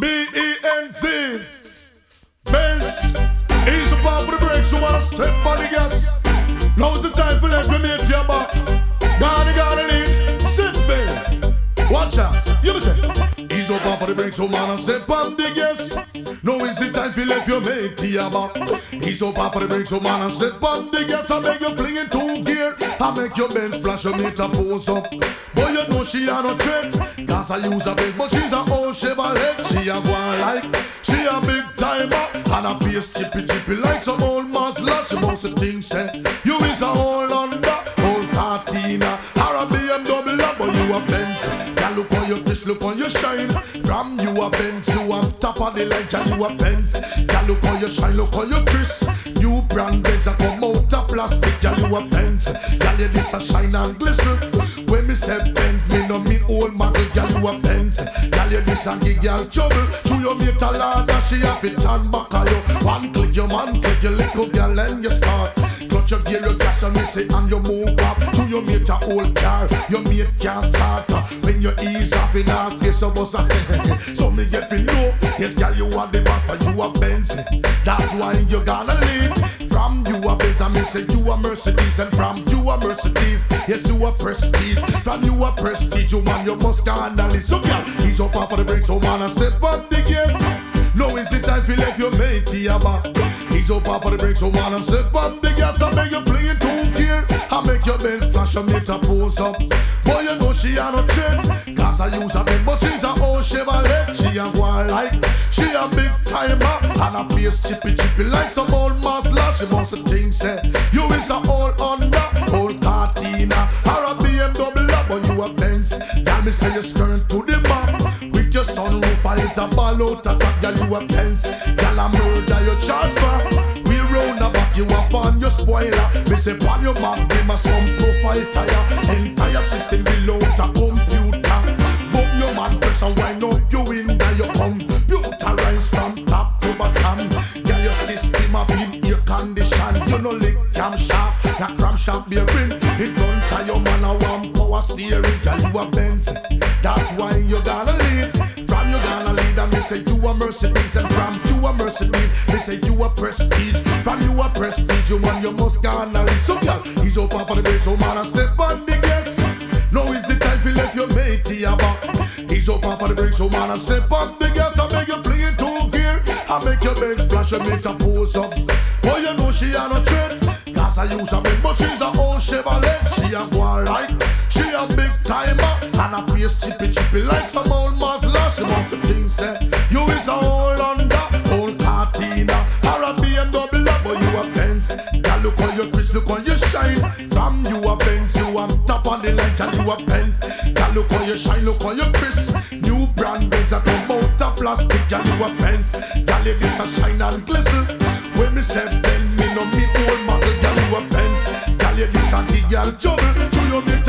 B-E-N-Z Benz. Ease up off the brakes, so wanna step on the gas. Now it's the time for let you make your back. Gotta lead, six bend. Watch out, you say. Ease up off the brakes, so wanna step on the gas. Now it's the time for let you make your back. Ease up off the brakes, so wanna step on the gas. I make you fling into gear. I make your Benz splash, you meter pose up. Boy, you know she a no trend. Cause I use a big, but she's a old Chevrolet. She a one like, she a big timer. And a face chippy like some old Mazda. She must think say, you is a whole Honda, old Katina, or a BMW, but you a Benz. Girl, look on your twist, look on your shine. From you a Benz, you on top of the line, and you a Benz. Girl, look on your shine, look on your twist. New brand Benz, I come out of plastic, girl, you a Benz. Girl, you this a shine and glisten. When me say Benz, me no mean old model, girl, you a Benz. Girl, you this a gig, girl, trouble. To your mate a ladder, she have it turn back on you. One click, your man click, your little girl, and you start. Clutch your gear, your gas, and me say, and you move up. To your mate a old car, your mate can't start. When you ease off in her face, you must have so me get feel low. Yes, girl, you are the boss, but you a Benz. That's why you gonna lead. From you a Benz, and me say you a Mercedes. And from you a Mercedes, yes, you a Prestige. From you a Prestige, you man, you must gonna lead. So girl, ease up off of the brakes, so man, and step on the gas. Now is the time to let your mate here back. Ease up off of the brakes, so man, and step on the gas. I make you play in two gear. I make your Benz flash and meter pose up. Boy, you know she a no trend. Cause I use a Benz, but she's a old Chevrolet. She a one like, she a big timer. And her face chippy like some old Mazda. She must think say, you is a old Honda, old Katina, or a BMW, but you a Benz. Girl, me say you skirt to the map. With your sunroof, I hit a ball out a top. Girl, you a Benz. Girl, I murder your charge for. We round the back, you up on your spoiler. Me say on your map, give me some profile tire. Entire system below the computer. Bob your man press and wind up you in there. Your computerized from top to bottom. Girl, your system of in air condition. You know lick cam sharp, na cram sharp bearing. In front of your man a one power steering. Girl, you a Benz. That's why you gonna lead. From you gonna lead, and me say you a Mercedes. And from you a Mercedes, me say you a Prestige. From you a Prestige, you man, you must gonna lead. So girl, ease up off of the brakes, so man, and step on the gas. Now is the time to let your mate here back. Ease up off of the brakes, so man, and step on the gas. I make you fling into gear. I make your Benz splash and make a pose up. Boy, you know she a no trend. Cause I use a Benz, but she's a old Chevrolet. She a one like, she a big timer. And her face chippy like some old Mazda. She must think say, you is a old Honda, old Katina, or a BMW, but you a Benz. Girl, look on your twist, look on your shine. From you a Benz, you on top of the line, and you a Benz. Girl, look on your shine, look on your twist. New brand Benz, I come out of plastic, and you a Benz. Girl, you this a shine and glisten. When me say Benz, me no mean old model, girl, you a Benz. Girl, you this a big girl trouble. To your